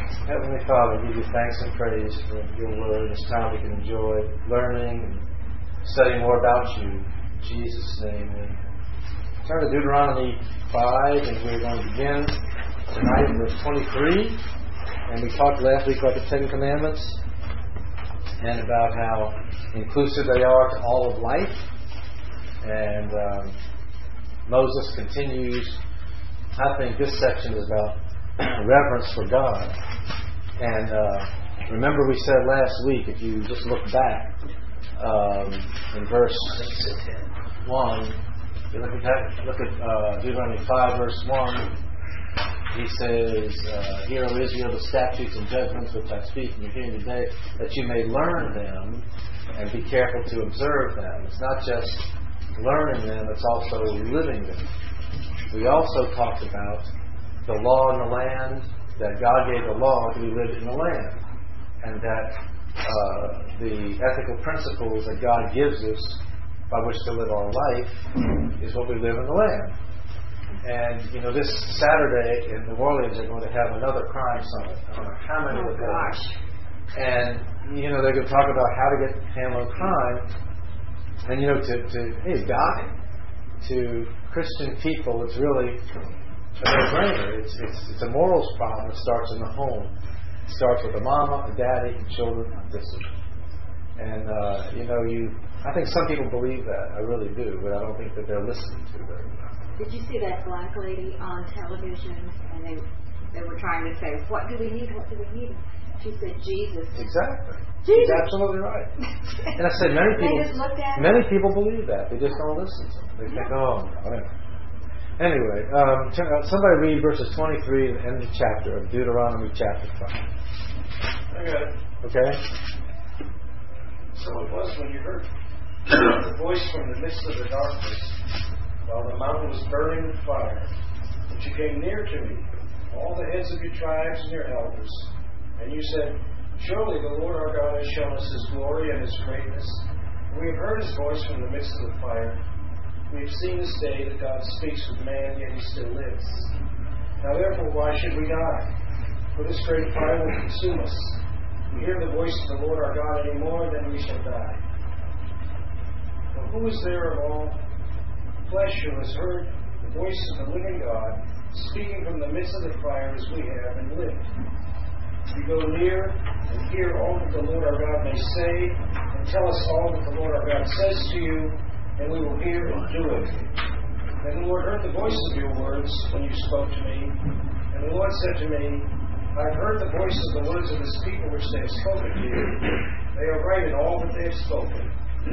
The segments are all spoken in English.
Heavenly Father, we give you thanks and praise for your word. This time we can enjoy learning and studying more about you. In Jesus' name, amen. Turn to Deuteronomy 5, and we're going to begin tonight in verse 23. And we talked last week about the Ten Commandments and about how inclusive they are to all of life. And Moses continues. I think this section is about reverence for God. And remember we said last week, if you just look back in verse 1, you look at Deuteronomy 5, verse 1, he says, Hear, O Israel, the statutes and judgments which I speak in your hearing today, that you may learn them and be careful to observe them. It's not just learning them, it's also living them. We also talked about the law in the land, that God gave the law to be lived in the land, and that the ethical principles that God gives us by which to live our life is what we live in the land. And, this Saturday in New Orleans they're going to have another crime summit. I don't know how many of those. And, they're going to talk about how to handle crime. And, to Christian people, it's really a no-brainer. It's a morals problem that starts in the home. It starts with a mama, a daddy, and children and discipline. And, I think some people believe that. I really do. But I don't think that they're listening to very much. Did you see that black lady on television? And they were trying to say, what do we need? What do we need? She said, Jesus. Exactly. Jesus. She's absolutely right. And I said, many people believe that. They just don't listen to them. They think, whatever. Anyway, somebody read verses 23 and the end of the chapter of Deuteronomy chapter 5. I got it. Okay? So it was when you heard the voice from the midst of the darkness, while the mountain was burning with fire, that you came near to me, all the heads of your tribes and your elders, and you said, Surely the Lord our God has shown us His glory and His greatness. And we have heard His voice from the midst of the fire. We have seen this day that God speaks with man, yet He still lives. Now therefore, why should we die? For this great fire will consume us. If we hear the voice of the Lord our God any more, then we shall die. For who is there of all flesh who has heard the voice of the living God, speaking from the midst of the fire as we have, and lived? You go near and hear all that the Lord our God may say, and tell us all that the Lord our God says to you, and we will hear and do it. And the Lord heard the voice of your words when you spoke to me. And the Lord said to me, I have heard the voice of the words of this people which they have spoken to you. They are right in all that they have spoken.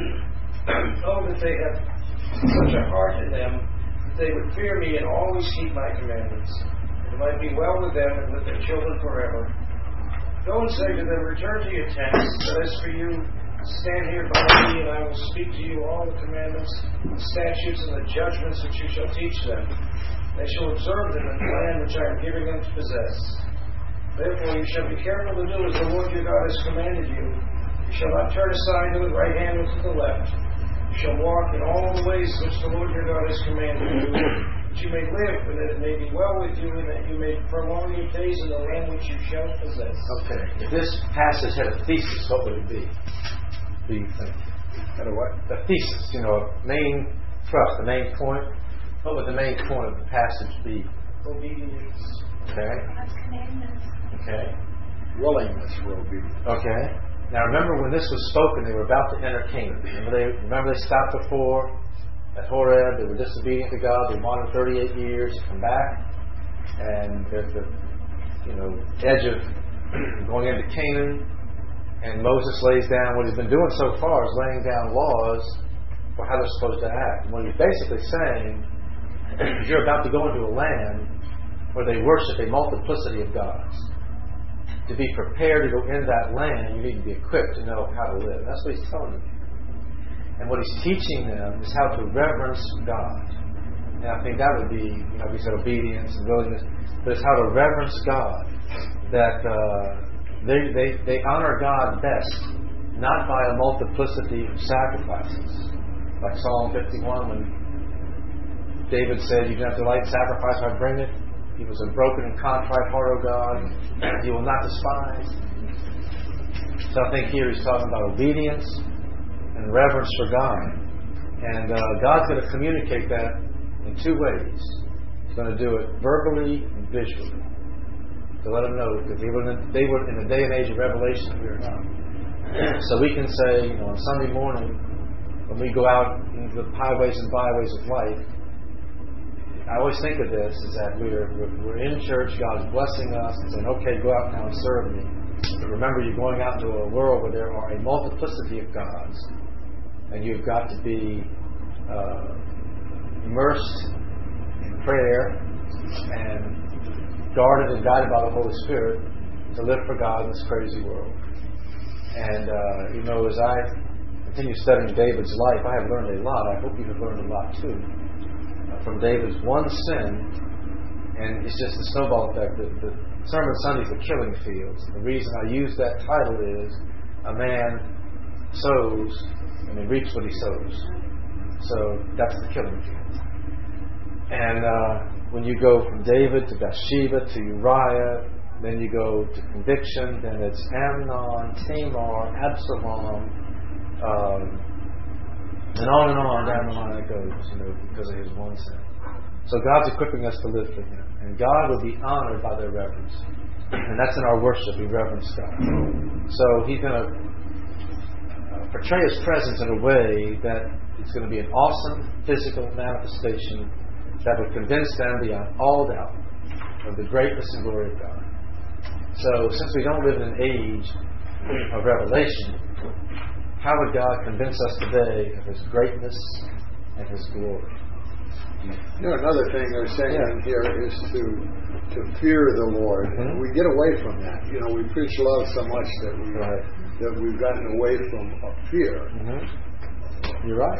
Oh, that they have such a heart in them that they would fear me and always keep my commandments. And it might be well with them and with their children forever. Go and say to them, Return to your tents, but as for you, stand here by me, and I will speak to you all the commandments, the statutes, and the judgments which you shall teach them. They shall observe them in the land which I am giving them to possess. Therefore you shall be careful to do as the Lord your God has commanded you. You shall not turn aside to the right hand or to the left. You shall walk in all the ways which the Lord your God has commanded you, that you may live, and that it may be well with you, and that you may prolong your days in the land which you shall possess. Okay. If this passage had a thesis, what would it be? Do you think? Had a what? A thesis, a main thrust, the main point. What would the main point of the passage be? Obedience. Okay. Okay. Willingness for obedience. Okay. Now remember when this was spoken, they were about to enter Canaan. Remember they stopped before at Horeb. They were disobedient to God. They wandered 38 years to come back, and there's the edge of going into Canaan. And Moses lays down what he's been doing so far is laying down laws for how they're supposed to act. And what he's basically saying is you're about to go into a land where they worship a multiplicity of gods. To be prepared to go in that land, you need to be equipped to know how to live. That's what he's telling them. And what he's teaching them is how to reverence God. And I think that would be, we said obedience and willingness, but it's how to reverence God. That they honor God best, not by a multiplicity of sacrifices. Like Psalm 51, when David said, you can have to light sacrifice, I bring it. He was a broken and contrite heart, O God. He will not despise. So I think here he's talking about obedience and reverence for God. And God's going to communicate that in two ways. He's going to do it verbally and visually. To let them know, because they were in the day and age of revelation that we are not. So we can say, on Sunday morning, when we go out into the highways and byways of life, I always think of this, is that we're in church, God's blessing us, and saying, okay, go out now and serve me. But remember, you're going out into a world where there are a multiplicity of gods, and you've got to be immersed in prayer and guarded and guided by the Holy Spirit to live for God in this crazy world. And, as I continue studying David's life, I have learned a lot. I hope you have learned a lot too. From David's one sin, and it's just a snowball effect. The Sermon Sunday is the killing fields. The reason I use that title is a man sows and he reaps what he sows. So that's the killing field. And when you go from David to Bathsheba to Uriah, then you go to conviction, then it's Amnon, Tamar, Absalom, and on down the line it goes, because of his one sin. So God's equipping us to live for Him. And God will be honored by their reverence. And that's in our worship, we reverence God. So He's going to portray His presence in a way that it's going to be an awesome physical manifestation that would convince them beyond all doubt of the greatness and glory of God. So since we don't live in an age of revelation, how would God convince us today of His greatness and His glory? Another thing they're saying here is to fear the Lord. Mm-hmm. We get away from that. We preach love so much that we've gotten away from fear. Mm-hmm. You're right.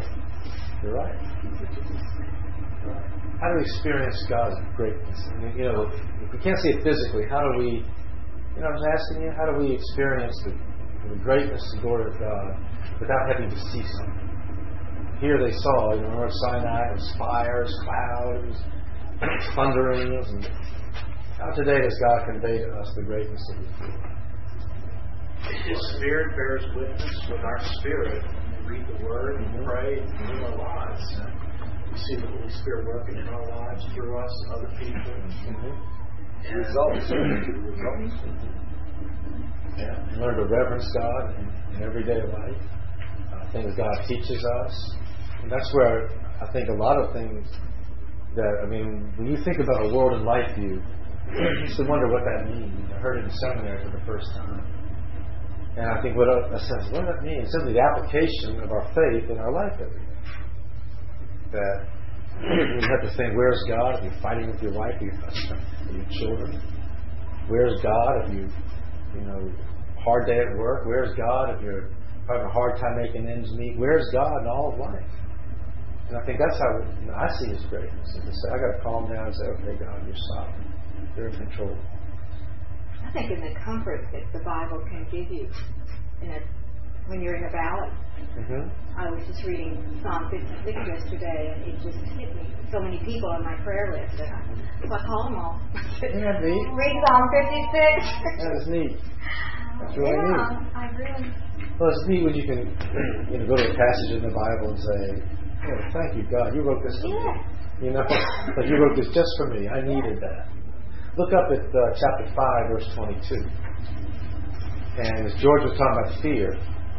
How do we experience God's greatness? If we can't see it physically, how do we? I was asking you, how do we experience the greatness and glory of God without having to see something? Here they saw, remember Sinai, it was fires, clouds, thunderings. And how today does God convey to us the greatness of His glory? His Spirit bears witness with our spirit when we read the Word and pray and live our lives. We see the Holy Spirit working in our lives through us and other people. Mm-hmm. Results. Yeah, learn to reverence God in everyday life. Things God teaches us. And that's where I think a lot of things when you think about a world and life view, you used to wonder what that means. I heard it in seminary for the first time. And I think what does that mean? It's simply the application of our faith in our life every day. That you have to think, where's God if you're fighting with your wife or your children? Where's God if you hard day at work? Where's God if you're having a hard time making ends meet? Where's God in all of life? And I think that's how I see His greatness. Is to say, I got to calm down and say, okay, God, you're sovereign. You're in control. I think in the comfort that the Bible can give you when you're in a valley. Mm-hmm. I was just reading Psalm 56 yesterday, and it just hit me. So many people on my prayer list, and so I called them all. Yeah, neat. Read Psalm 56. That is neat. That's really neat. I really. Well, it's neat when you can go to a passage in the Bible and say, "Oh, thank you, God, you wrote this for me." Like you wrote this just for me. I needed that. Look up at chapter 5, verse 22. And as George was talking about fear,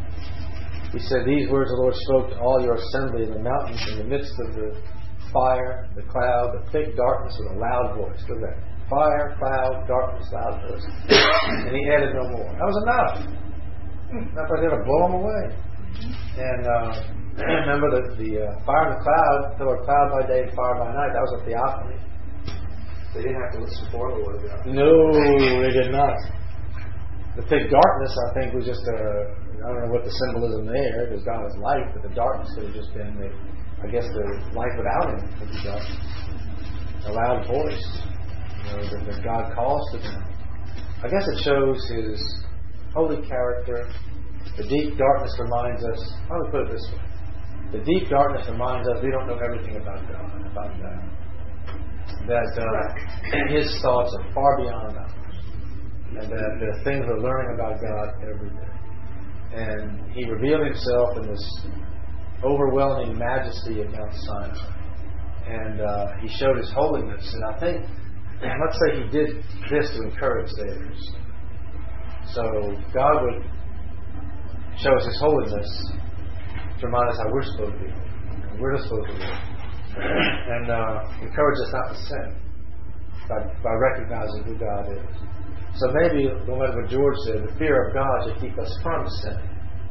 he said, "These words the Lord spoke to all your assembly in the mountains, in the midst of the fire, the cloud, the thick darkness with a loud voice." Look at that. Fire, cloud, darkness, loud voice. And he added no more. That was enough. Enough right there to blow them away. And remember that the fire and the cloud, pillar of cloud by day and fire by night, that was a theophany. They didn't have to listen for the Word of God. No, they did not. The thick darkness, I think, was just I don't know what the symbolism there, because God was light, but the darkness could have just been, the life without Him would be dark. A loud voice, that God calls to them. I guess it shows His holy character. The deep darkness reminds us, how do we put it this way? The deep darkness reminds us we don't know everything about God, about that. that his thoughts are far beyond ours, and that there are things we're learning about God every day. And he revealed himself in this overwhelming majesty of Mount Sinai. And he showed his holiness. And I think, let's say he did this to encourage theirs. So God would show us his holiness to remind us how we're supposed to be. We're not supposed to live. And encourage us not to sin by recognizing who God is. So maybe, what George said, the fear of God should keep us from sin.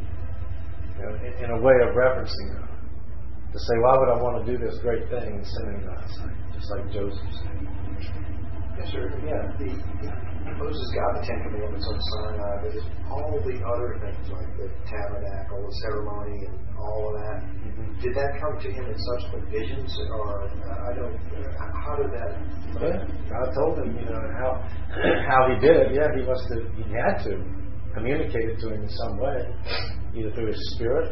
In a way of referencing God. To say, why would I want to do this great thing and sin in God's sight? Just like Joseph said. Yes, sir. Yeah. Moses got the Ten Commandments on Sinai, but just all the other things like the tabernacle, the ceremony, and all of that. Mm-hmm. Did that come to him in subsequent visions, or how did that? Yeah, God told him, how he did it. Yeah, he had to communicate it to him in some way, either through his spirit.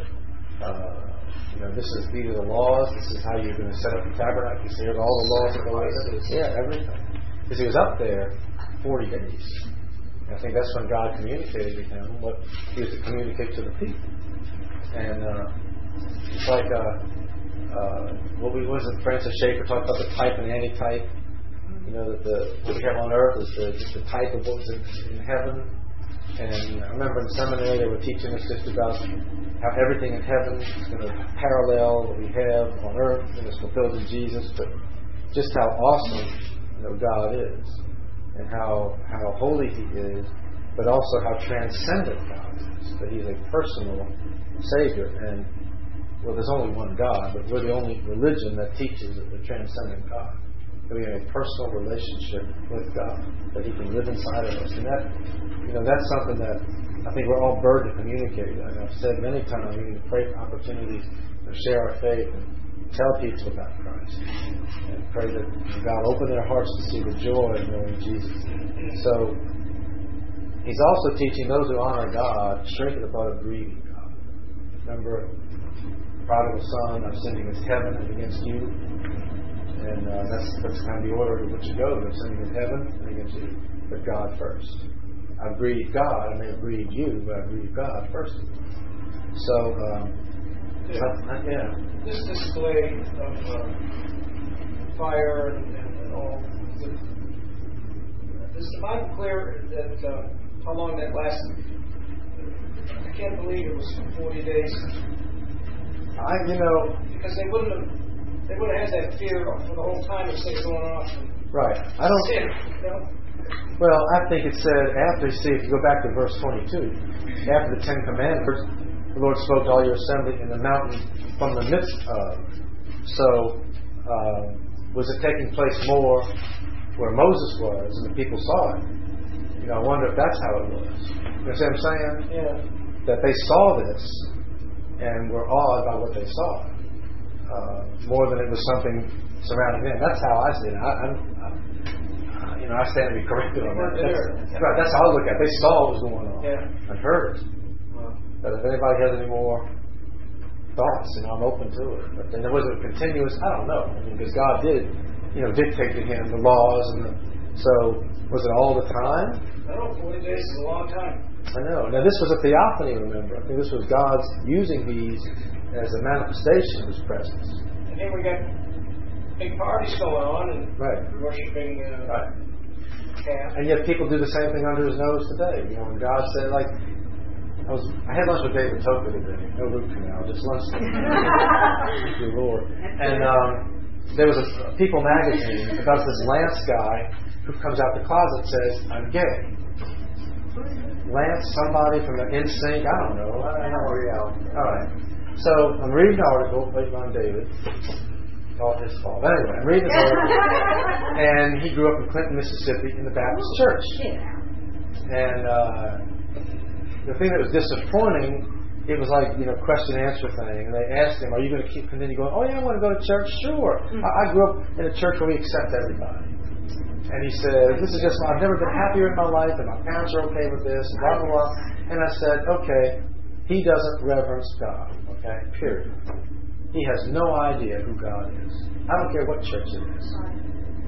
These are the laws. This is how you're going to set up the tabernacle. Here's all the laws of the way. Yeah, everything. Because he was up there 40 days. I think that's when God communicated with him what he was to communicate to the people. And it's like what wasn't Francis Schaeffer talked about, the type and anti-type. That what we have on earth is just the type of what was in heaven. And I remember in seminary they were teaching us just about how everything in heaven is going to parallel what we have on earth and it's fulfilled in Jesus, but just how awesome God is and how holy he is, but also how transcendent God is, that he's a personal Savior. And there's only one God, but we're the only religion that teaches the transcendent God. That we have a personal relationship with God, that he can live inside of us. And that's something that I think we're all burdened to communicate. And I've said many times, we need to pray for opportunities to share our faith and tell people about Christ. And pray that God open their hearts to see the joy of knowing Jesus. So, he's also teaching those who honor God, shrink the blood of grieving God. Remember, prodigal son, I'm sending against heaven and against you. And that's kind of the order in which it goes. I'm sending against heaven and against you. But God first. I've grieved God. I may have grieved you, but I've grieved God first. So, this display of fire and all, is the Bible clear that how long that lasted? I can't believe it was 40 days. Because they wouldn't have had that fear for the whole time it's going on. Right. I don't. Sin, Well, I think it said after. See, if you go back to verse 22, after the Ten Commandments, the Lord spoke to all your assembly in the mountain from the midst of. So, was it taking place more where Moses was and the people saw it? I wonder if that's how it was. You know what I'm saying? Yeah. That they saw this and were awed by what they saw. More than it was something surrounding them. That's how I see it. I stand to be corrected on that. That's how I look at it. They saw what was going on and heard it. But if anybody has any more thoughts, I'm open to it. But then was it continuous? I don't know. Because God did, dictate to him the laws so was it all the time? No, 40 days is a long time. I know. Now this was a theophany, remember. I think this was God's using these as a manifestation of his presence. And then we got big parties going on and worshiping calf. And yet people do the same thing under his nose today. When God said, I had lunch with David Toker today. No root canal, just lunch. Thank you, Lord. And there was a People magazine about this Lance guy who comes out the closet and says, I'm gay. Lance, somebody from the NSYNC, I don't know. All right. So I'm reading an article waiting on David. It's all his fault. But anyway, I'm reading this article. And he grew up in Clinton, Mississippi in the Baptist church. And the thing that was disappointing, it was like, question and answer thing. And they asked him, are you going to continue going? Oh yeah, I want to go to church. Sure. I grew up in a church where we accept everybody. And he said, this is just, I've never been happier in my life, and my parents are okay with this, and blah, blah, blah. And I said, okay, he doesn't reverence God, okay, period. He has no idea who God is. I don't care what church it is.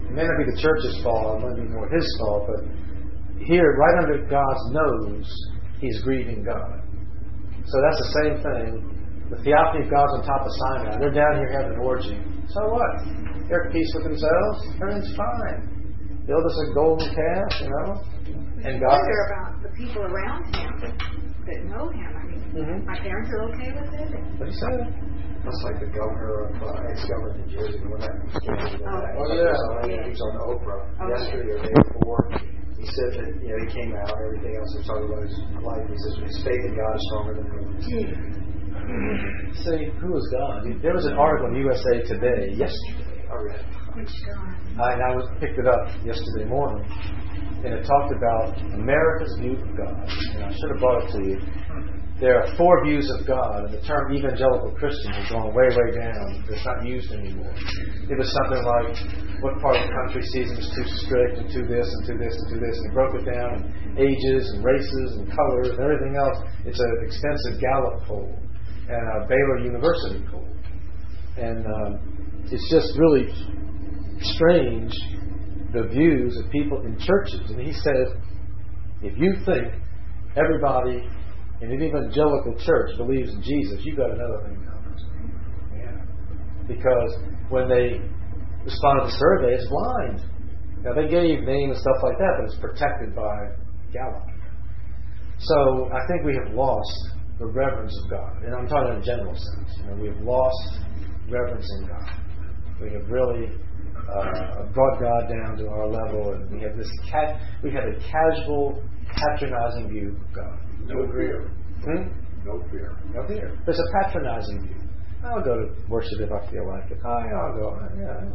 It may not be the church's fault, it might be more his fault, but here, right under God's nose, he's grieving God. So that's the same thing. The theophany of God's on top of Sinai. They're down here having an orgy. So what? They're at peace with themselves. Everything's fine. Build us a golden calf, you know? And God. Wonder about the people around him that know him. I mean, my parents are okay with it. What did he say? That's like the governor of ex-governor of New Jersey when that came. Yeah. He was on Oprah yesterday or the day before. He said that he came out and everything else and talking about his life. He says his faith in God is stronger than his. Say, who is God? There was an article in USA Today yesterday. I read it. Which God? I picked it up yesterday morning, and it talked about America's view of God. And I should have brought it to you. There are 4 views of God, and the term evangelical Christian has gone way, way down. It's not used anymore. It was something like, what part of the country sees him as too strict, and too this, and too this, and too this. And he broke it down in ages, and races, and colors, and everything else. It's an extensive Gallup poll, and a Baylor University poll. And it's just really strange, the views of people in churches. And he says, if you think everybody in an evangelical church believes in Jesus, you've got another thing coming. Yeah. Because when they responded to the survey, it's blind. Now, they gave names and stuff like that, but it's protected by Gallup. So I think we have lost the reverence of God. And I'm talking in a general sense. We have lost reverence in God. We have really brought God down to our level, and we have we have a casual, patronizing view of God. No fear. No fear. No fear. There's a patronizing view. I'll go to worship if I feel like it. I'll go. Yeah.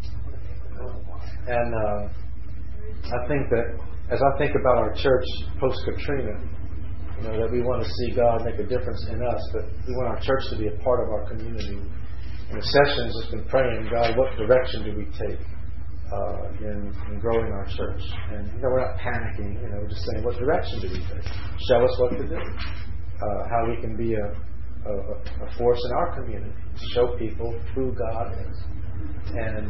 And I think that as I think about our church post Katrina, that we want to see God make a difference in us, but we want our church to be a part of our community. In the sessions, just been praying, God, what direction do we take in growing our church? And we're not panicking. We're just saying, what direction do we take? Show us what to do. How we can be a force in our community to show people who God is. And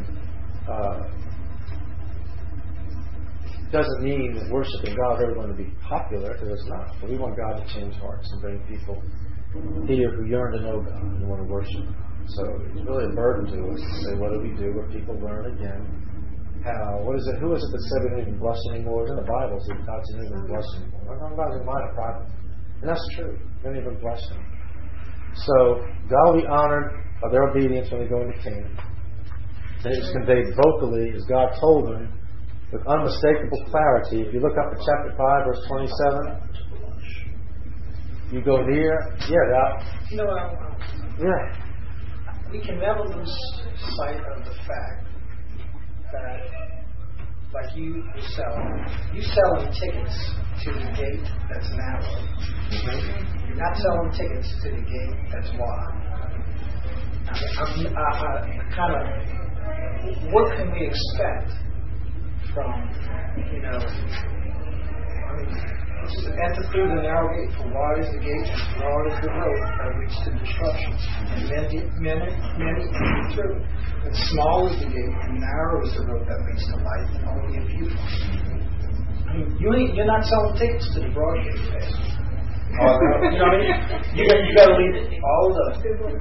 it doesn't mean that worshiping God is ever going to be popular, because it's not. But we want God to change hearts and bring people here who yearn to know God and want to worship God. So it's really a burden to us to say, what do we do where people learn again? Who is it that said we don't even blush anymore? It's in the Bible, so God said we don't even blush anymore. I'm not even mind a private. And that's true. We don't even blush anymore. So God will be honored by their obedience when they go into Canaan. And it's conveyed vocally as God told them with unmistakable clarity. If you look up at chapter 5, verse 27, you go near. We can never lose sight of the fact that, like you're selling tickets to the gate that's narrow. You're not selling tickets to the gate that's wide. What can we expect from, enter through the narrow gate, for wide is the gate and broad is the road that leads to destruction. And many enter through. But small is the gate and narrow is the road that leads to life, and only a few find it. You're not selling tickets to the broad gate, Pastor. You know what I mean? You got to leave all the,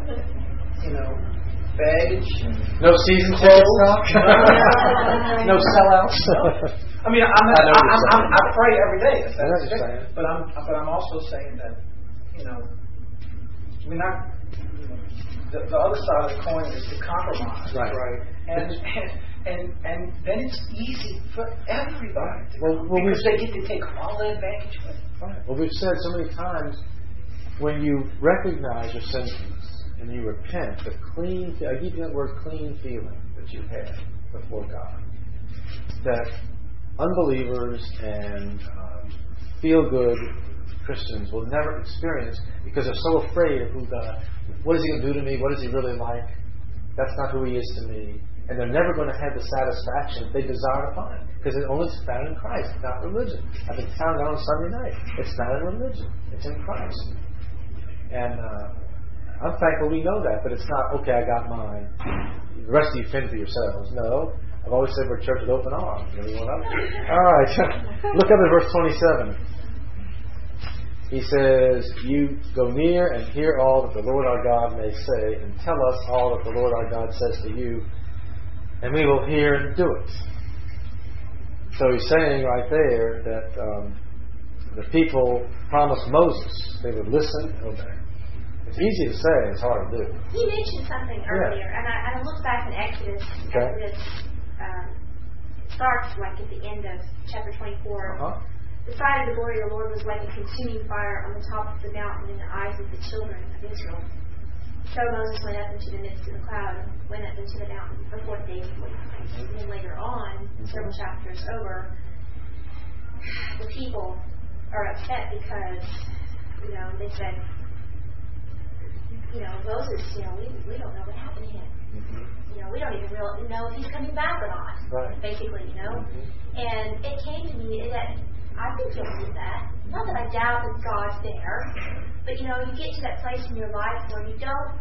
baggage. No season tickets. No sellouts. I mean, I pray every day. But I'm also saying that, we're not. The other side of the coin is to compromise, right? And then it's easy for everybody, because they get to take all the advantage of it. Right. Well, we've said so many times, when you recognize your sinfulness and you repent, I give you that word, clean feeling that you had before God, that unbelievers and feel-good Christians will never experience, because they're so afraid of who God. What is He going to do to me? What is He really like? That's not who He is to me. And they're never going to have the satisfaction they desire to find, because it's only found in Christ, not religion. I've been telling that on Sunday night. It's not in religion. It's in Christ. And I'm thankful we know that, but it's not, okay, I got mine. The rest of you fend for yourselves. No. I've always said we're a church with open arms. Everyone up? All right. Look up at verse 27. He says, you go near and hear all that the Lord our God may say, and tell us all that the Lord our God says to you, and we will hear and do it. So he's saying right there that the people promised Moses they would listen and obey. It's easy to say, it's hard to do. He mentioned something earlier, and I looked back in Exodus. Okay. Exodus starts like at the end of chapter 24. The sight of the glory of the Lord was like a consuming fire on the top of the mountain in the eyes of the children of Israel. So Moses went up into the midst of the cloud and went up into the mountain for 40 days and 40 nights. And then later on, several chapters over, the people are upset because, they said, Moses, we don't know what happened to him. We don't even really know if he's coming back or not. Right. Basically, And it came to me that I've been guilty of that. Not that I doubt that God's there, but you get to that place in your life where you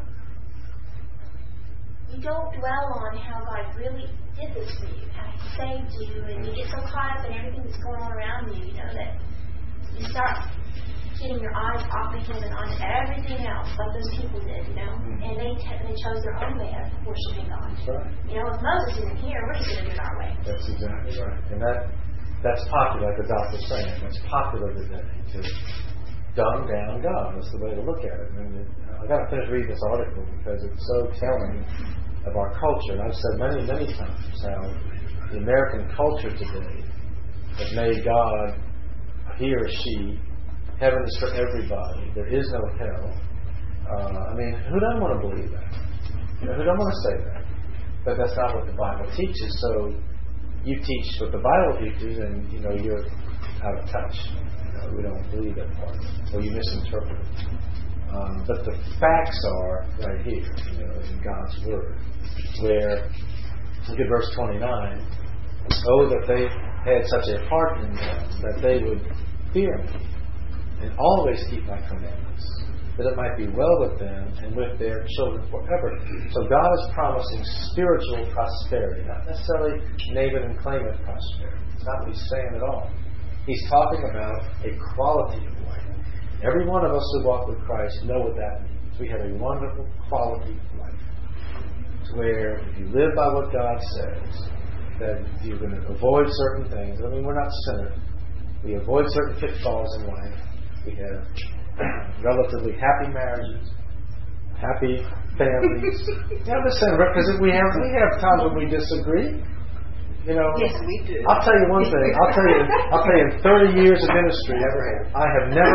don't dwell on how God really did this for you, how He saved you, and you get so caught up in everything that's going on around you, that you start getting your eyes off of Him and onto everything else, like those people did, and they chose their own way of worshiping God. That's right. If Moses isn't here, we're just going to do it our way. That's exactly right. And that's popular, like the doctor's saying. It's popular today to dumb down God. That's the way to look at it. And I've got to finish reading this article because it's so telling of our culture. And I've said many, many times how the American culture today has made God, he or she, heaven is for everybody. There is no hell. Who doesn't want to believe that? Who doesn't want to say that? But that's not what the Bible teaches. So you teach what the Bible teaches, and you're out of touch. We don't believe that part, or you misinterpret it. But the facts are right here, in God's Word, where look at verse 29. Oh, that they had such a heart in them that they would fear me and always keep my commandments, that it might be well with them and with their children forever. So God is promising spiritual prosperity, not necessarily name it and claim it prosperity. It's not what He's saying at all. He's talking about a quality of life. Every one of us who walk with Christ know what that means. We have a wonderful quality of life. It's where if you live by what God says, that you're going to avoid certain things. We're not sinners. We avoid certain pitfalls in life. We have relatively happy marriages, happy families. I'm just saying, because we have times when we disagree. Yes, we do. I'll tell you one thing. I'll tell you in 30 years of ministry, I have never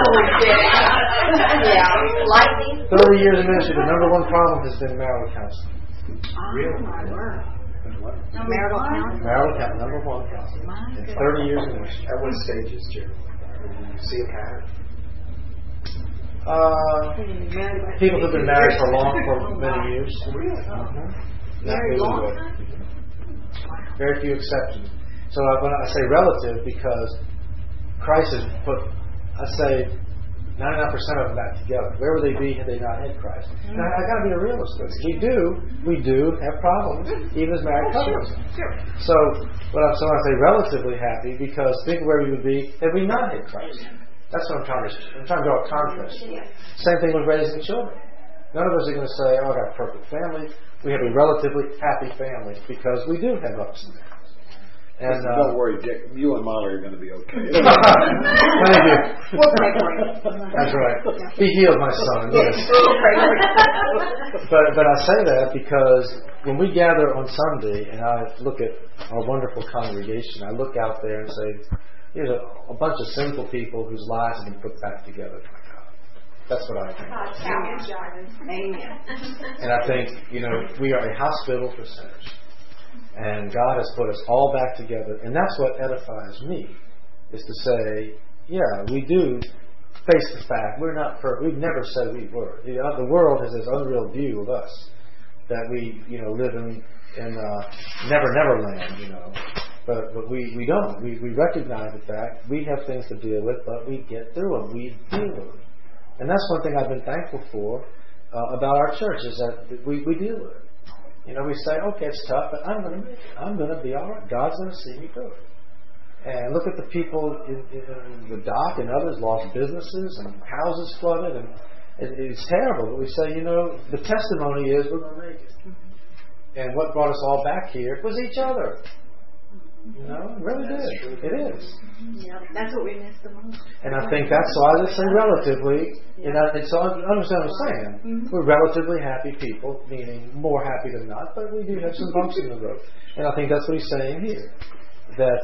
had. 30 years of ministry, the number one problem has been marital counseling. Really? Marital counseling. Marital counseling, number one counseling. In 30 years of ministry. At what stages, Jerry? You see a pattern? People who've been married for many years. Really? Very long time? Very few exceptions. So when I say relative, because Christ has put, I say, 99% of them back together. Where would they be had they not had Christ? Now, I've got to be a realist with this. We do have problems, even as married couples. Sure. So when I say relatively happy, because think where we would be had we not had Christ. That's what I'm trying to draw a contrast. Same thing with raising children. None of us are going to say, I got a perfect family. We have a relatively happy family because we do have ups and downs. And don't worry, Dick. You and Molly are going to be okay. Thank you. We'll pray for you. That's right. Be healed, my son. Yes. We'll pray for you. But I say that because when we gather on Sunday and I look at our wonderful congregation, I look out there and say, here's a bunch of sinful people whose lives have been put back together by God. That's what I think. Amen. And I think, we are a hospital for sinners. And God has put us all back together. And that's what edifies me, is to say, yeah, we do face the fact we're not perfect. We've never said we were. The world has this unreal view of us, that we, live in never land, But we don't. We recognize the fact we have things to deal with, but we get through them. We deal with them. And that's one thing I've been thankful for about our church, is that we deal with it. We say, okay, it's tough, but I'm going to make it. I'm going to be all right. God's going to see me through it. And look at the people in the dock and others lost businesses and houses flooded, and it's terrible. But we say, the testimony is we're going to make it. And what brought us all back here was each other. It really did. It is. Yeah, that's what we missed the most. And I think that's why I say relatively. So I understand what I'm saying. Mm-hmm. We're relatively happy people, meaning more happy than not, but we do have some bumps in the road. And I think that's what he's saying here. That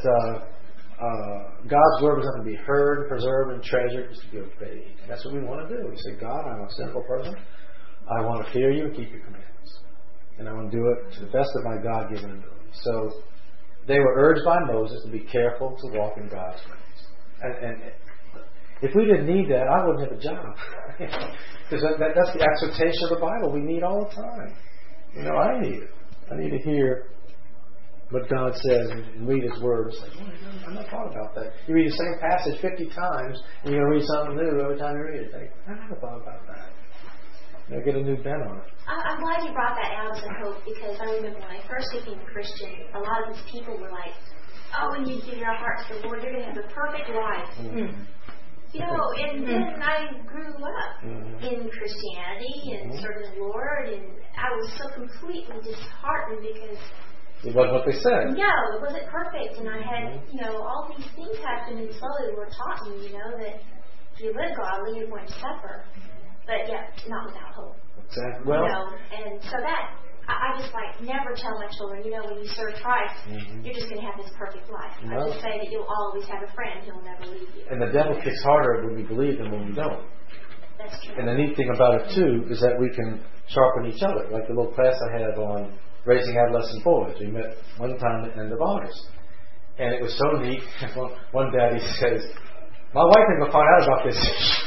God's word was going to be heard, preserved, and treasured, is to be obeyed. And that's what we want to do. We say, God, I'm a sinful person. I want to fear you and keep your commandments. And I want to do it to the best of my God-given ability. So they were urged by Moses to be careful to walk in God's ways. And if we didn't need that, I wouldn't have a job. Because that's the exhortation of the Bible. We need all the time. I need it. I need to hear what God says and read His Word. It's like, I'm not thought about that. You read the same passage 50 times, and you're going to read something new every time you read it. Like, I never thought about that. Get a new bent on it. I'm glad you brought that out as a hope, because I remember when I first became a Christian, a lot of these people were like, when you give your heart to the Lord, you're going to have the perfect life. Mm-hmm. And then I grew up in Christianity and serving the Lord, and I was so completely disheartened because it wasn't what they said. No, it wasn't perfect, and I had, all these things happened, and slowly the Lord taught me, that if you live godly, you're going to suffer. But not without hope. Exactly. Well, and so that I just never tell my children, when you serve Christ, you're just going to have this perfect life. I just say that you'll always have a friend who'll never leave you. And the devil kicks harder when we believe than when we don't. That's true. And the neat thing about it too is that we can sharpen each other. Like the little class I have on raising adolescent boys. We met one time at the end of August, and it was so neat. One daddy says, "My wife ain't gonna find out about this."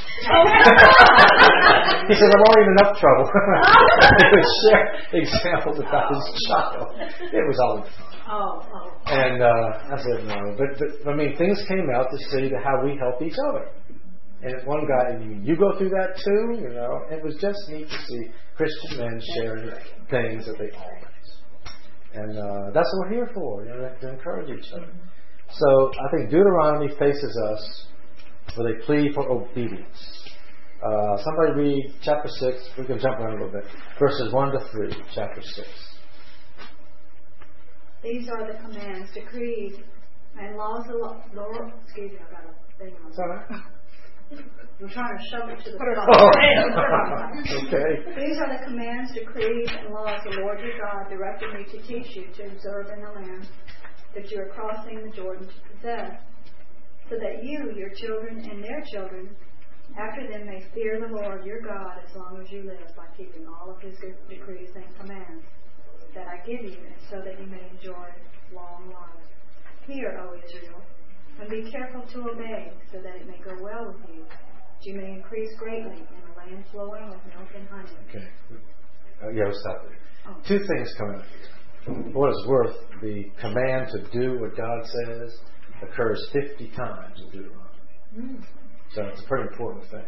He says, "I'm already in enough trouble." He would share examples about his child. It was always fun. And I said, no. But I mean, things came out to see how we help each other. And one guy, you go through that too, It was just neat to see Christian men sharing things that they all face. And that's what we're here for, to encourage each other. So I think Deuteronomy faces us with a plea for obedience. Somebody read chapter 6. We can jump around a little bit. Verses 1 to 3, chapter 6. These are the commands, decrees, and laws of the Lord. Excuse me, I've got a thing on. Sorry. I'm trying to shove it to the put it on. Okay. These are the commands, decrees, and laws the Lord your God directed me to teach you to observe in the land that you are crossing the Jordan to possess, so that you, your children, and their children, after them may fear the Lord your God as long as you live, by keeping all of His decrees and commands that I give you, and so that you may enjoy long life. Hear, O Israel, and be careful to obey, so that it may go well with you, that you may increase greatly in the land flowing with milk and honey. Okay. We'll stop there. Two things come out here. For what it's worth, the command to do what God says occurs 50 times in Deuteronomy. So it's a pretty important thing.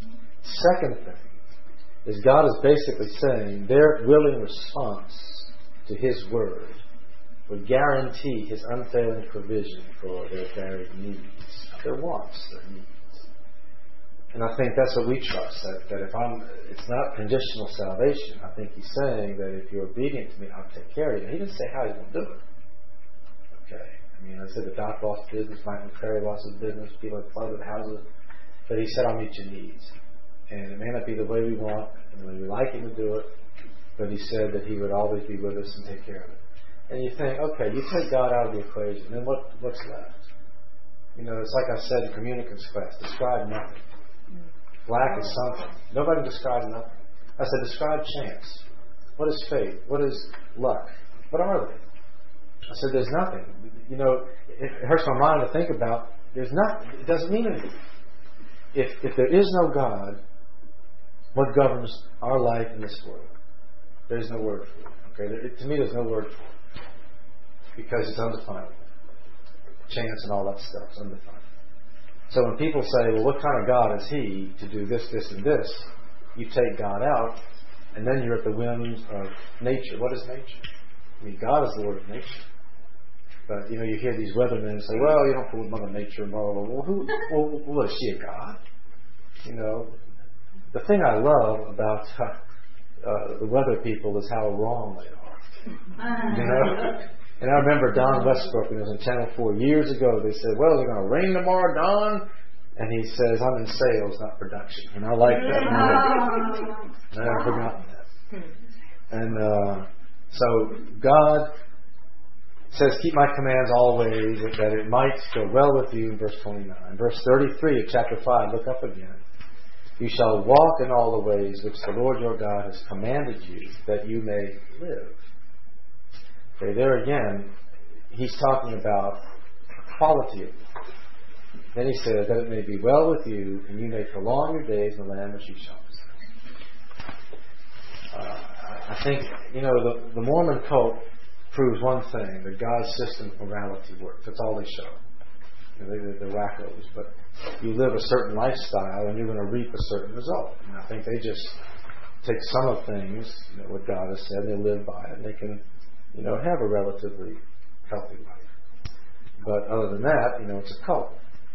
Second thing is God is basically saying their willing response to His word would guarantee His unfailing provision for their varied needs, their wants, their needs. And I think that's what we trust, that if it's not conditional salvation. I think He's saying that if you're obedient to me, I'll take care of you. He didn't say how He's going to do it. Okay. I mean, I said the doc lost business, Michael Perry lost his business, people had flooded houses. But He said, I'll meet your needs. And it may not be the way we want, and the way we like Him to do it, but He said that He would always be with us and take care of it. And you think, okay, you take God out of the equation, then what's left? It's like I said in communicants class, describe nothing. Black is something. Nobody described nothing. I said, describe chance. What is fate? What is luck? What are they? I said, there's nothing. It hurts my mind to think about. There's nothing. It doesn't mean anything. If there is no God, what governs our life in this world? There is no word for it. Okay? To me, there's no word for it. Because it's undefinable. Chance and all that stuff is undefinable. So when people say, well, what kind of God is He to do this, this, and this? You take God out, And then you're at the whims of nature. What is nature? I mean, God is the Lord of nature. But, you hear these weathermen say, well, you don't fool with Mother Nature, and blah, blah, blah. Well, is she a God? The thing I love about the weather people is how wrong they are. And I remember Don Westbrook, when he was on Channel 4 years ago, they said, well, is it going to rain tomorrow, Don? And he says, I'm in sales, not production. And I like that. I never forgotten that. And so God says, keep my commands always, that it might go well with you, in verse 29. Verse 33 of chapter 5, look up again. You shall walk in all the ways which the Lord your God has commanded you, that you may live. Okay, there again, he's talking about quality of life. Then he says that it may be well with you, and you may prolong your days in the land which you shall possess. I think, the Mormon cult proves one thing, that God's system of morality works. That's all they show. They're wackos, but you live a certain lifestyle and you're going to reap a certain result. And I think they just take some of things, what God has said, and they live by it, and they can, have a relatively healthy life. But other than that, it's a cult.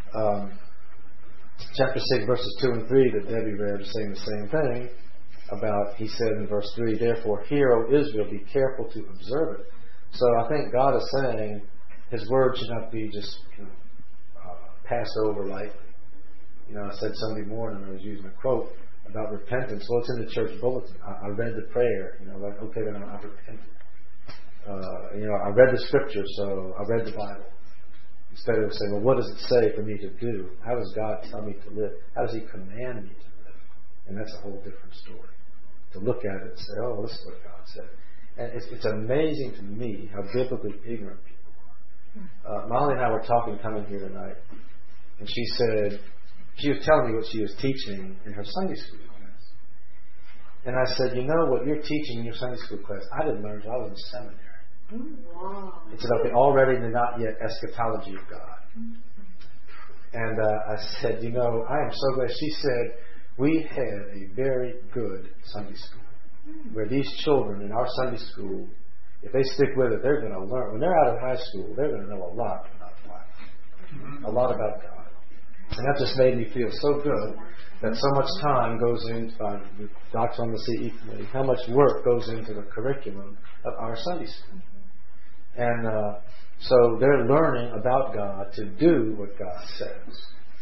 Chapter 6, verses 2 and 3 that Debbie read are saying the same thing about, he said in verse 3, therefore hear, O Israel, be careful to observe it. So I think God is saying His word should not be just passed over lightly. I said Sunday morning, I was using a quote about repentance. Well, it's in the church bulletin. I read the prayer, okay, then I've repented. I read the scripture, so I read the Bible. Instead of saying, well, what does it say for me to do? How does God tell me to live? How does He command me to live? And that's a whole different story. To look at it and say, oh, this is what God said. And it's amazing to me how biblically ignorant people are. Molly and I were talking coming here tonight, and she was telling me what she was teaching in her Sunday school class. And I said, what you're teaching in your Sunday school class, I didn't learn until I was in seminary. Wow. It's about the already and the not yet eschatology of God. And I said, I am so glad. She said, we had a very good Sunday school where these children in our Sunday school, if they stick with it, they're going to learn. When they're out of high school, they're going to know a lot about life, a lot about God. And that just made me feel so good that so much time goes into, Doc's on the CE committee, how much work goes into the curriculum of our Sunday school. And so they're learning about God to do what God says.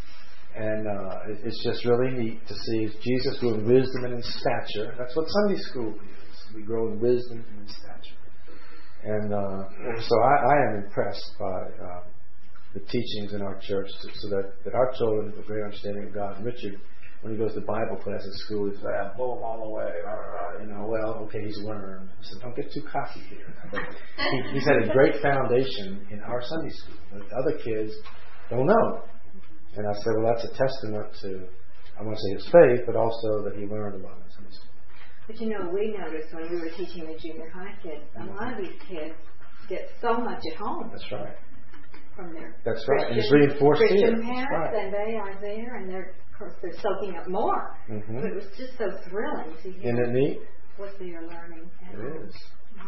And it's just really neat to see Jesus grew in wisdom and in stature. That's what Sunday school is. We grow in wisdom and in stature. And so I am impressed by the teachings in our church so that our children have a great understanding of God. And Richard, when he goes to Bible class at school, he's like, blow them all away. Well, okay, he's learned. I said, don't get too cocky here. But he's had a great foundation in our Sunday school. But other kids don't know. And I said, well, that's a testament to, I want to say his faith, but also that he learned a lot in Sunday school. But we noticed when we were teaching the junior high kids, a lot of these kids get so much at home. That's right. From their That's right. And it's reinforced Christian here. parents, Right. and they are there, and of course they're soaking up more. Mm-hmm. But it was just so thrilling to hear. Isn't it neat? What they are learning. It is.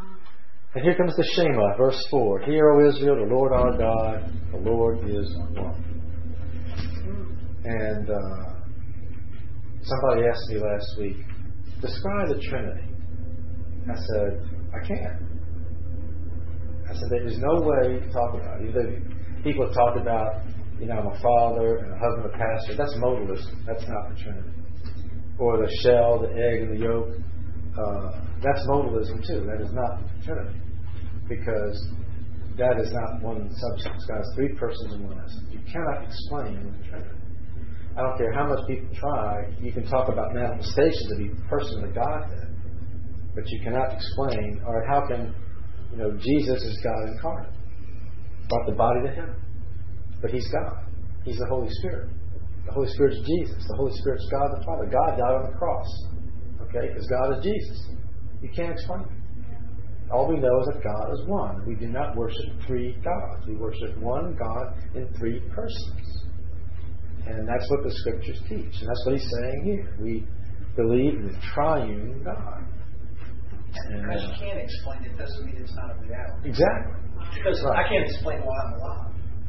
And here comes the Shema, verse 4. Hear, O Israel, the Lord our God, the Lord is one. And somebody asked me last week, describe the Trinity. I said, I can't. I said, there is no way to talk about it. People have talked about, I'm a father and a husband, a pastor. That's modalism. That's not the Trinity. Or the shell, the egg, and the yolk. That's modalism too. That is not the Trinity. Because that is not one substance. God has three persons in one essence. You cannot explain the Trinity. I don't care how much people try. You can talk about manifestations of each person of the Godhead, but you cannot explain, or how can, Jesus is God incarnate, brought the body to Him, but He's God. He's the Holy Spirit. The Holy Spirit is Jesus. The Holy Spirit is God the Father. God died on the cross, okay? Because God is Jesus. You can't explain it. All we know is that God is one. We do not worship three gods. We worship one God in three persons. And that's what the Scriptures teach. And that's what he's saying here. We believe in the triune God. And because you can't explain it doesn't mean it's not a reality. Exactly. Because I can't explain why I'm alive.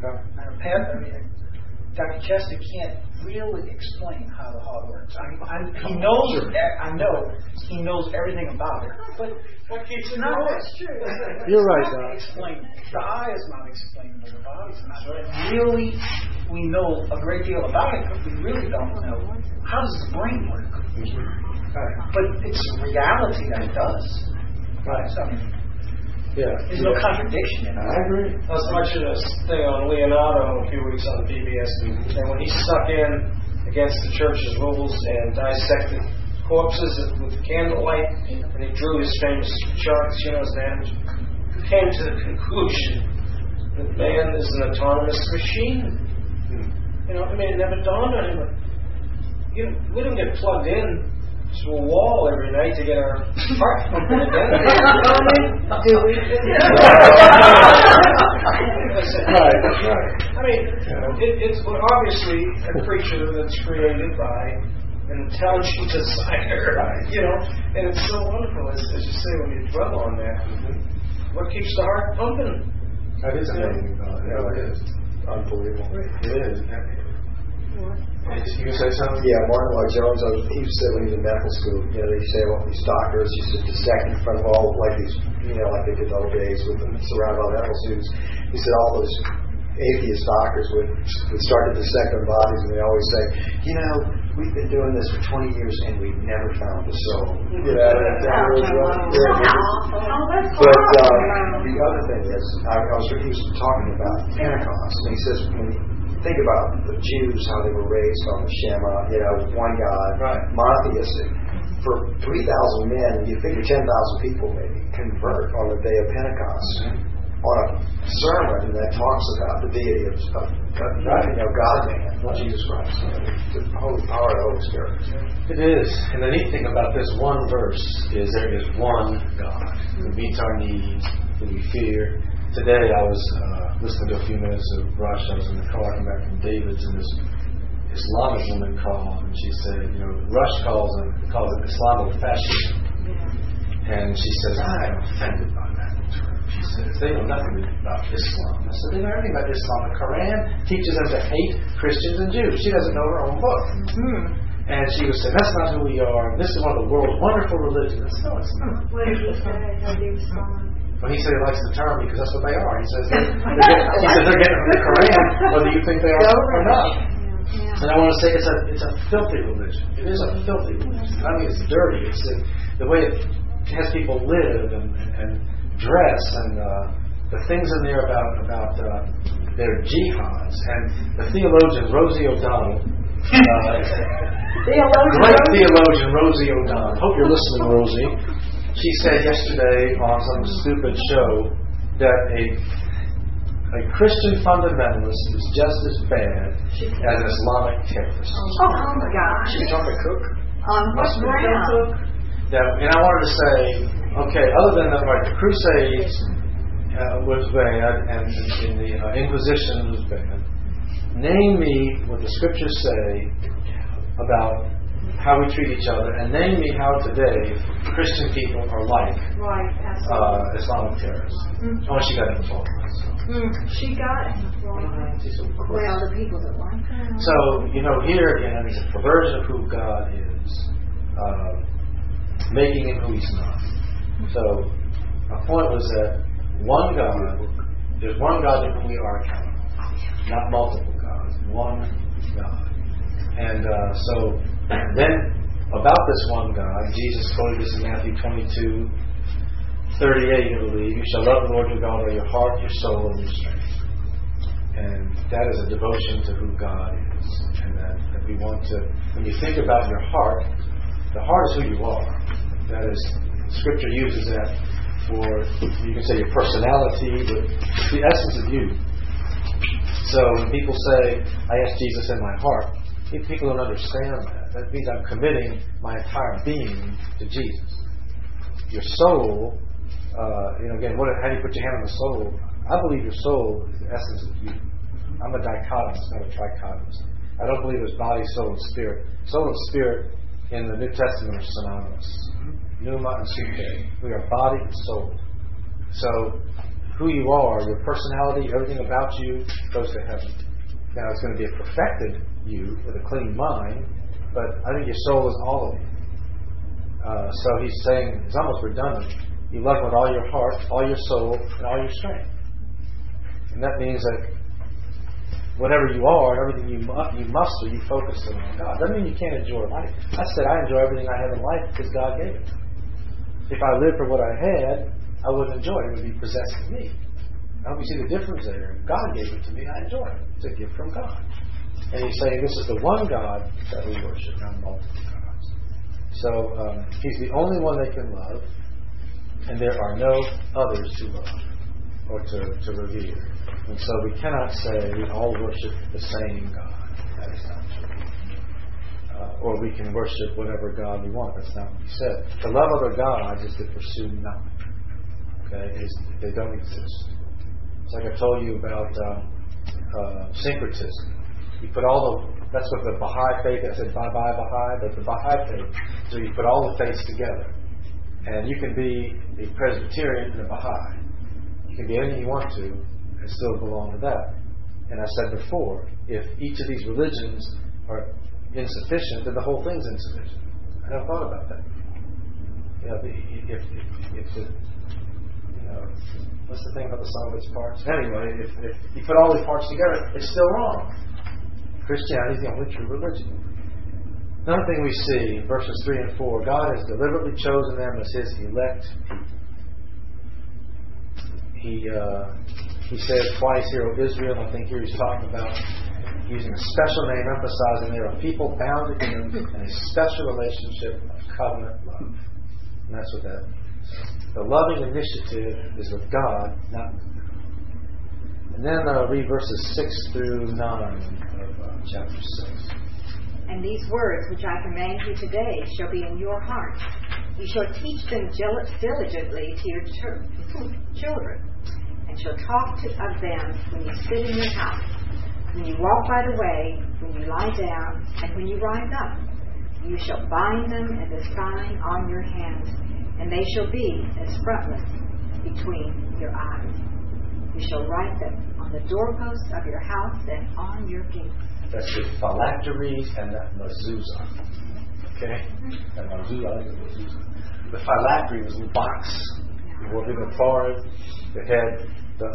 Dr. Chester can't really explain how the heart works. He knows. I know he knows everything about it. But what keeps it going? That's true. You're right, Doc. Explain. The eye is not explainable. The body's not. Really, we know a great deal about it, but we really don't know how does the brain work. But it's a reality that it does. Right. So, there's no contradiction in it. I agree. I was watching a thing on Leonardo a few weeks on PBS, and when he stuck in against the church's rules and dissected corpses with candlelight, and he drew his famous charts, his names, came to the conclusion that man is an autonomous machine. It never dawned on him. We don't get plugged in to a wall every night to get our heart pumping again. Do we? Right. It's obviously a creature that's created by an intelligent designer, and it's so wonderful, as you say, when you dwell on that. What keeps the heart pumping? That is amazing. It is unbelievable. It is. You can say something? Yeah, Martin Lloyd Jones, he said when he was in medical school, they say all these doctors used to dissect in front of all, like these, like they did the old days with them surrounded by medical students. He said all those atheist doctors would start to dissect their bodies, and they always say, we've been doing this for 20 years and we've never found a soul. But the other thing is, he was talking about Pentecost, and he says, think about the Jews, how they were raised on the Shema, one God, monotheistic. For 3,000 men, you figure 10,000 people maybe convert on the day of Pentecost on a sermon that talks about the deity of God-man, Jesus Christ, the holy power of the Holy Spirit. It is. And the neat thing about this one verse is there is one God who meets our needs, who we fear. Today I was listening to a few minutes of Rush. I was in the car coming back from David's, and this Islamic woman called, and she said, Rush calls it Islamic fascism. And she says, I'm offended by that term. She says, they know nothing about Islam. I said, they know everything about Islam. The Quran teaches them to hate Christians and Jews. She doesn't know her own book. And she was saying, that's not who we are. This is one of the world's wonderful religions. I said, no, it's not. What did he say? Well, he said he likes the term because that's what they are. He says they're getting from the Quran, whether you think they are or not. And I want to say it's a filthy religion. It is a filthy religion. I mean, it's dirty. It's the way it has people live and dress, and the things in there about their jihads. And the theologian Rosie O'Donnell, great theologian Rosie O'Donnell. Hope you're listening, Rosie. She said yesterday on some stupid show that a Christian fundamentalist is just as bad as an Islamic terrorist. Oh my God! She talking to Cook? What's ground? And I wanted to say, okay, other than the Crusades was bad and the Inquisition was bad, name me what the Scriptures say about how we treat each other, and name me how today Christian people are like Islamic terrorists. Oh, she got involved. She got involved. Well, the people that like her. So, here again is a perversion of who God is, making him who he's not. So, my point was that there's one God to whom we are accountable, not multiple gods, one God. And so then about this one God, Jesus quoted this in Matthew 22:38, I believe. You shall love the Lord your God with your heart, your soul, and your strength. And that is a devotion to who God is. And that we want to, when you think about your heart, the heart is who you are. That is, Scripture uses that for, you can say, your personality, but the essence of you. So when people say, I asked Jesus in my heart, people don't understand that. That means I'm committing my entire being to Jesus. Your soul, again, how do you put your hand on the soul? I believe your soul is the essence of you. I'm a dichotomist, not a trichotomist. I don't believe there's body, soul, and spirit. Soul and spirit in the New Testament are synonymous. pneuma and psyche. We are body and soul. So who you are, your personality, everything about you goes to heaven. Now it's going to be a perfected you with a clean mind, but I think your soul is all of you. So he's saying, it's almost redundant. You love with all your heart, all your soul, and all your strength. And that means that whatever you are, everything you muster, you focus on God. Doesn't mean you can't enjoy life. I said I enjoy everything I have in life because God gave it. If I lived for what I had, I wouldn't enjoy it. It would be possessing me. I hope you see the difference there. If God gave it to me, I enjoy it. It's a gift from God. And he's saying this is the one God that we worship, not multiple gods. So he's the only one they can love, and there are no others to love or to revere. And so we cannot say we all worship the same God. That is not true. Or we can worship whatever God we want. That's not what he said. To love other gods is to pursue none. Okay? They don't exist. It's like I told you about syncretism. You put that's what the Baha'i faith, I said bye-bye Baha'i, but the Baha'i faith, so you put all the faiths together. And you can be a Presbyterian and a Baha'i. You can be anything you want to and still belong to that. And I said before, if each of these religions are insufficient, then the whole thing's insufficient. I never thought about that. You know, what's the thing about the sum of its parts? Anyway, if you put all these parts together, it's still wrong. Christianity is the only true religion. Another thing we see, verses 3 and 4, God has deliberately chosen them as His elect people. He says twice here, O Israel, and I think here he's talking about using a special name, emphasizing there are people bound to Him in a special relationship of covenant love. And that's what that means. The loving initiative is with God, not with them. And then read verses 6 through 9 of chapter 6. And these words which I command you today shall be in your heart. You shall teach them diligently to your children, and shall talk of them when you sit in your house, when you walk by the way, when you lie down, and when you rise up. You shall bind them as a sign on your hands, and they shall be as frontlets between your eyes. You shall write them on the doorposts of your house and on your gates. That's the phylacteries and the mezuzah. Okay? And mezuzah. The phylactery was a box. You wore it in the forehead. It had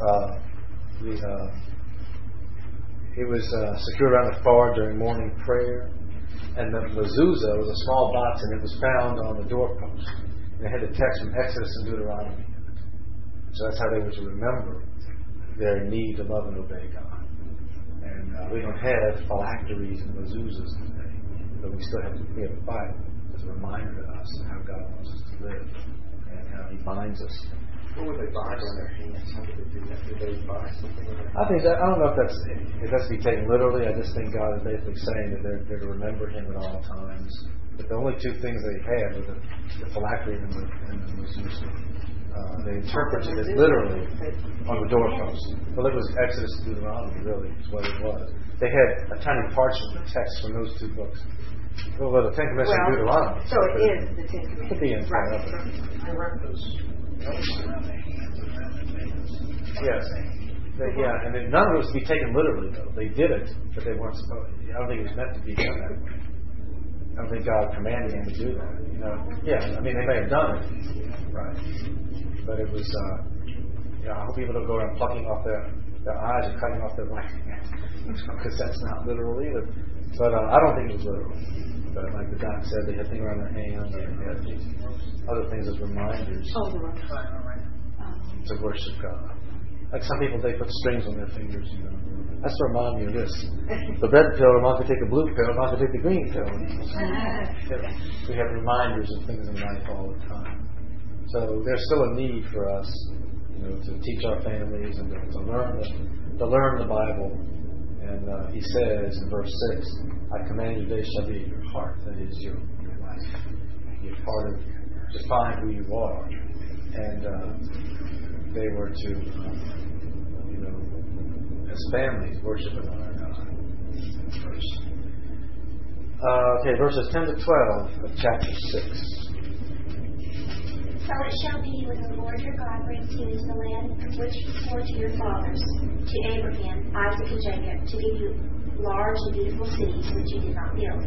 it was secured around the forehead during morning prayer. And the mezuzah was a small box, and it was found on the doorpost. And it had the text from Exodus and Deuteronomy in it. So that's how they were to remember their need to love and obey God. And we don't have phylacteries and mezuzahs today, but we still have the Bible as a reminder to us of how God wants us to live and how He binds us. What would they bind on their hands? How did they do that? Did they bind something on their hands? I don't know if that's to be taken literally. I just think God is basically saying that they're to remember Him at all times. But the only two things they had were the phylactery and the mezuzah. They interpreted it literally on the doorpost. Well, it was Exodus and Deuteronomy, really, is what it was. They had a tiny parchment text from those two books. Well, the Ten Commandments and Deuteronomy. So it is the Ten Commandments. Could be inside of it. I wrote those around the hands and around the fingers. Yes. Yeah, and none of it was to be taken literally, though. They did it, but they weren't supposed to. I don't think it was meant to be done that way. I don't think God commanded them to do that. You know? Yeah, I mean, they may have done it. Right. But it was, I hope people don't go around plucking off their eyes and cutting off their right hand, because that's not literal either. But I don't think it was literal. But like the doc said, they had things around their hands, and they had other things as reminders to worship God. Like some people, they put strings on their fingers, you know. That's to remind me of this. The red pill reminds me to take the blue pill, reminds me to take the green pill. We have reminders of things in life all the time. So there's still a need for us, to teach our families and to learn the Bible. And he says in verse 6, I command you today shall be in your heart. That is your life. You're part of, define who you are. And they were to, as families, worship and honor God. Okay, verses 10 to 12 of chapter 6. So it shall be when the Lord your God brings you into the land which he swore to your fathers, to Abraham, Isaac, and Jacob, to give you large and beautiful cities which you did not build.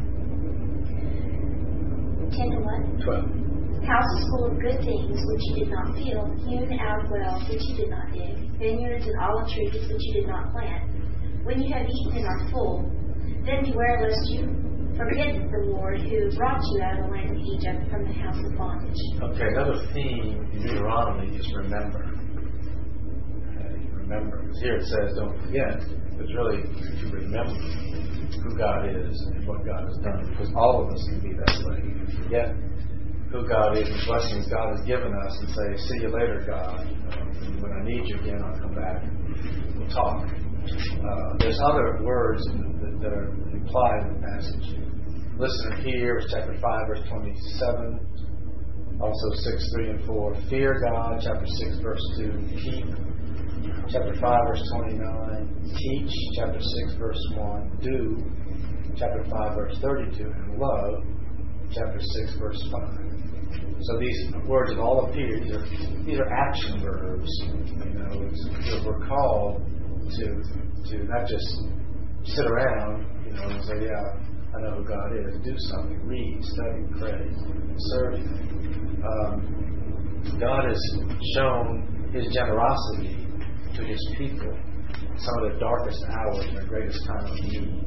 10 and what? 12. Houses full of good things which you did not fill, hewn out of wells which you did not dig, vineyards and olive trees which you did not plant. When you have eaten and are full, then beware lest you forget the Lord who brought you out of the land of Egypt from the house of bondage. Okay, another theme in Deuteronomy is remember. Okay, remember. Because here it says don't forget, but it's really to remember who God is and what God has done. Because all of us can be that way. You can forget who God is and blessings God has given us and say, see you later, God. When I need you again, I'll come back. We'll talk. There's other words that are implied in the passage. Listen here is chapter 5, verse 27. Also 6, 3, and 4. Fear God, chapter 6, verse 2. Keep, chapter 5, verse 29. Teach, chapter 6, verse 1. Do, chapter 5, verse 32. And love, chapter 6, verse 5. So these words have all appeared. These are action verbs. We're called to not just sit around, and say, yeah, I know who God is. Do something. Read, study, pray, serve. God has shown His generosity to His people in some of their darkest hours and their greatest time of need.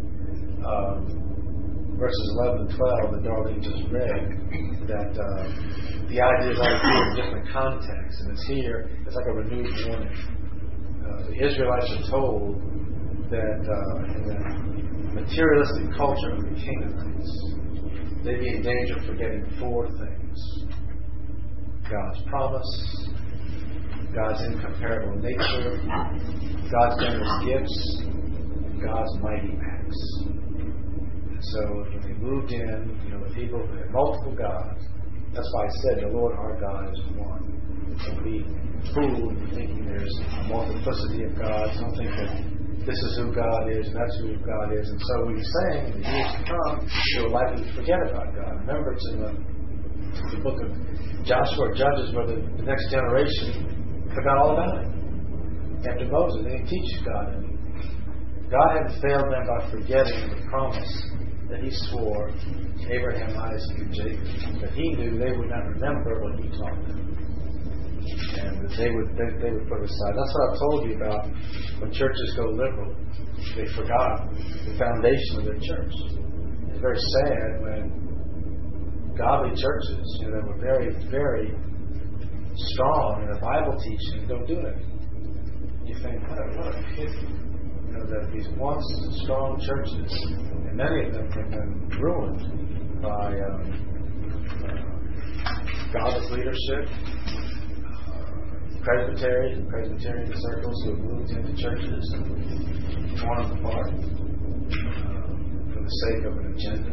Verses 11 and 12 that Darlene just read, that the idea is already here in different contexts, and it's here. It's like a renewed warning. The Israelites are told that in the materialistic culture of the Canaanites, they'd be in danger of forgetting four things: God's promise, God's incomparable nature, God's generous gifts, and God's mighty acts. And so when they moved in, the people who had multiple gods, that's why I said the Lord our God is one. Don't be fooled in thinking there's a multiplicity of gods. Don't think that this is who God is, and that's who God is. And so we were saying in the years to come, they were likely to forget about God. Remember, it's in the book of Joshua, Judges, where the next generation forgot all about it. After Moses, they didn't teach God anything. God hadn't failed them by forgetting the promise that He swore to Abraham, Isaac, and Jacob, that He knew they would not remember what He taught them. And that they would put it aside. That's what I've told you about when churches go liberal. They forgot the foundation of their church. It's very sad when godly churches, that were very, very strong in the Bible teaching, don't do it. You think, what a pity. That these once strong churches, and many of them have been ruined by godless leadership. Presbyteries and Presbyterian circles who have moved into churches and torn them apart for the sake of an agenda.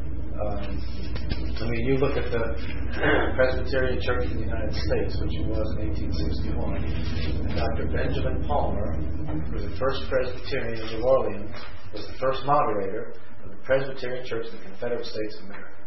You look at the Presbyterian Church in the United States, which it was in 1861, and Dr. Benjamin Palmer, who was the first Presbyterian in New Orleans, was the first moderator of the Presbyterian Church in the Confederate States of America.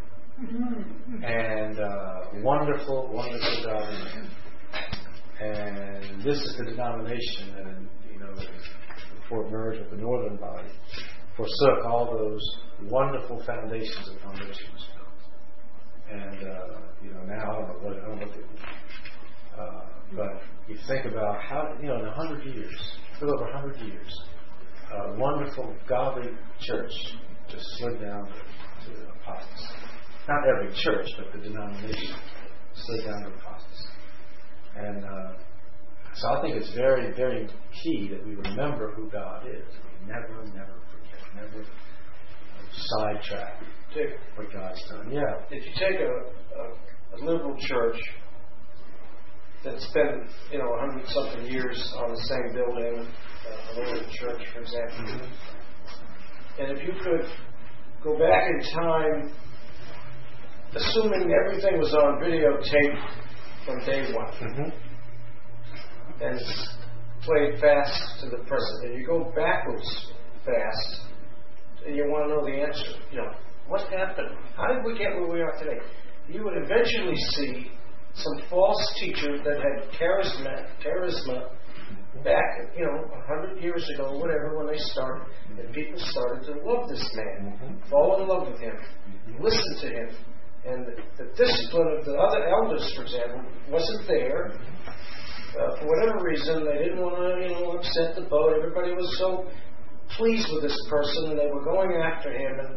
And wonderful, wonderful godly man. And this is the denomination that, before it merged with the Northern body, forsook all those wonderful foundations upon which it was built. And now I don't know what they do. But you think about how, in 100 years, a little over 100 years, a wonderful, godly church just slid down to apostasy. Not every church, but the denomination slid down to apostasy. And so I think it's very, very key that we remember who God is. We never forget, never sidetrack what God's done. Yeah. If you take a liberal church that's been, 100-something years on the same building, a Lutheran church, for example, and if you could go back in time, assuming everything was on videotape from day one, and play it fast to the present, and you go backwards fast, and you want to know the answer. What happened? How did we get where we are today? You would eventually see some false teacher that had charisma back, 100 years ago, whatever, when they started, and people started to love this man, fall in love with him, listen to him. And the discipline of the other elders, for example, wasn't there. For whatever reason, they didn't want to, upset the boat. Everybody was so pleased with this person, and they were going after him. And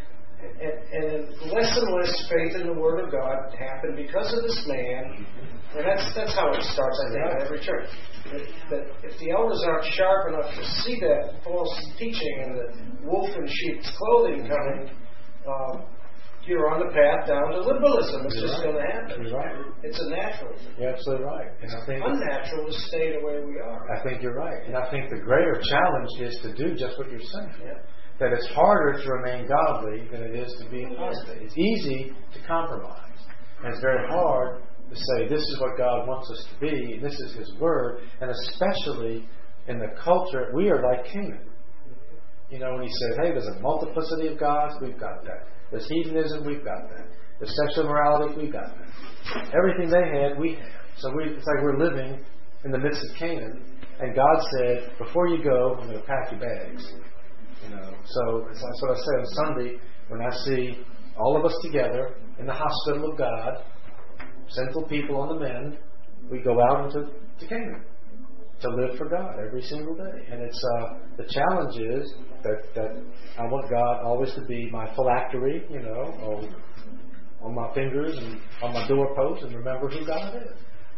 less and less faith in the Word of God happened because of this man. And that's how it starts, I think, in every church. That if the elders aren't sharp enough to see that false teaching and the wolf in sheep's clothing coming, you're on the path down to liberalism. It's just going to happen. You're right. It's a natural thing. You're absolutely right. And I think unnatural is stay the way we are. I think you're right. And I think the greater challenge is to do just what you're saying. Yeah. That it's harder to remain godly than it is to be apostate. It's easy to compromise. And it's very hard to say this is what God wants us to be, and this is His Word, and especially in the culture, we are like Canaan. When He says, hey, there's a multiplicity of gods, we've got that. There's heathenism, we've got that. There's sexual immorality, we've got that. Everything they had, we have. So it's like we're living in the midst of Canaan, and God said, before you go, I'm going to pack your bags. So that's what I say on Sunday when I see all of us together in the hospital of God, sinful people on the mend. We go out into Canaan to live for God every single day, and it's the challenge is that I want God always to be my phylactery, on my fingers and on my doorpost, and remember who God is,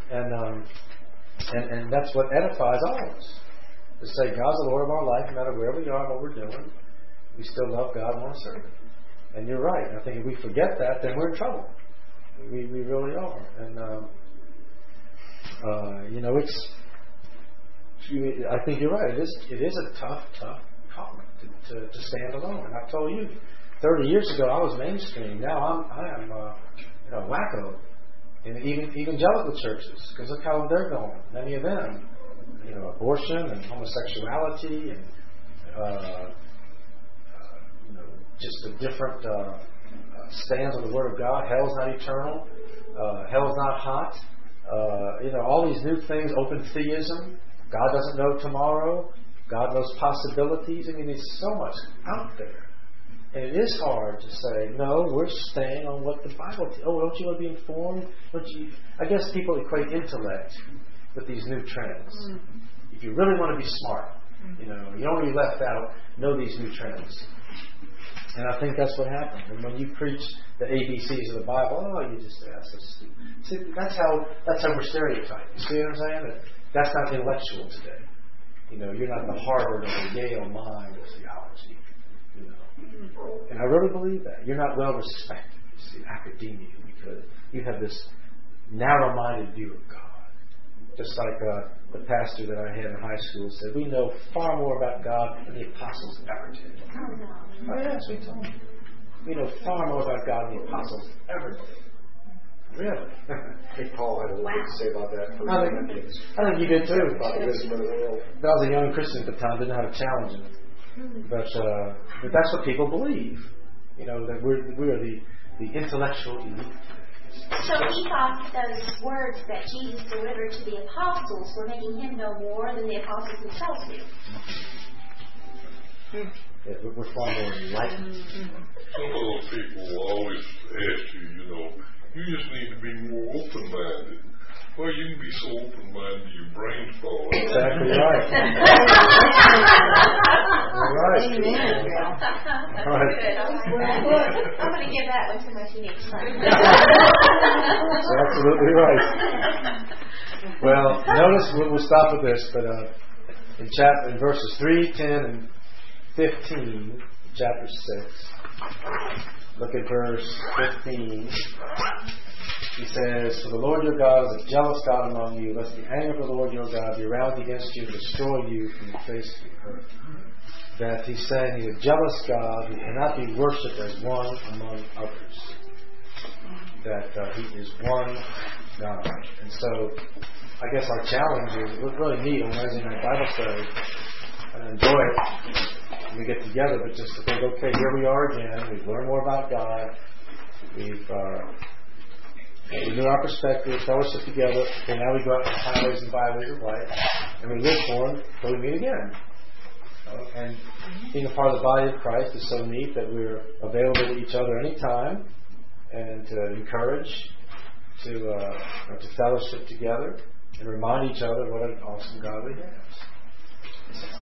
and that's what edifies all of us. To say God's the Lord of our life, no matter where we are, what we're doing, we still love God and want to serve Him. And you're right. I think if we forget that, then we're in trouble. We really are. And I think you're right. It is a tough calling to stand alone. And I told you, 30 years ago I was mainstream. Now I am wacko in evangelical churches, because look how they're going. Many of them. Abortion and homosexuality and just the different stands on the Word of God. Hell's not eternal. Hell's not hot. All these new things. Open theism. God doesn't know tomorrow. God knows possibilities. there's so much out there. And it is hard to say, no, we're staying on what the Bible tells. Oh, don't you want to be informed? I guess people equate intellect with these new trends. If you really want to be smart, you don't want to be left out, know these new trends. And I think that's what happens. And when you preach the ABCs of the Bible, you just say, that's so stupid. See, that's how we're stereotyped. You see what I'm saying? That's not intellectual today. You're not the Harvard or the Yale mind of theology. And I really believe that. You're not well respected, academia, because you have this narrow-minded view of God. Just like the pastor that I had in high school said, we know far more about God than the apostles ever did. Oh yes, we told him. We know far more about God than the apostles ever did. Really? I think Paul had a lot to say about that. I think you did too. About the wisdom of the world. I was a young Christian at the time, didn't know how to challenge it. But that's what people believe. That we are the intellectual elite. So he thought those words that Jesus delivered to the apostles were making him know more than the apostles themselves do. Yeah, we're far more enlightened. Some of those people will always ask you just need to be more open-minded. Well, you can be so open-minded your brain's falling. Exactly right. All right. Amen. All right. I'm going to give that one to my teenage son. That's absolutely right. Well, notice we'll stop with this, but in verses 3, 10, and 15, chapter 6. Look at verse 15. He says, for the Lord your God is a jealous God among you, lest the anger of the Lord your God be aroused against you and destroy you from the face of the earth. That he's saying he's a jealous God who cannot be worshipped as one among others. That he is one God. And so, I guess our challenge is, we're really neat on Wednesday night Bible study. I enjoy it when we get together, but just to think, okay, here we are again. We've learned more about God. We've We knew our perspective, fellowship together. Okay, now we go out to the highways and byways of life, and we live for Him until we meet again. And being a part of the body of Christ is so neat that we're available to each other anytime, and to encourage, to fellowship together, and remind each other what an awesome God we have.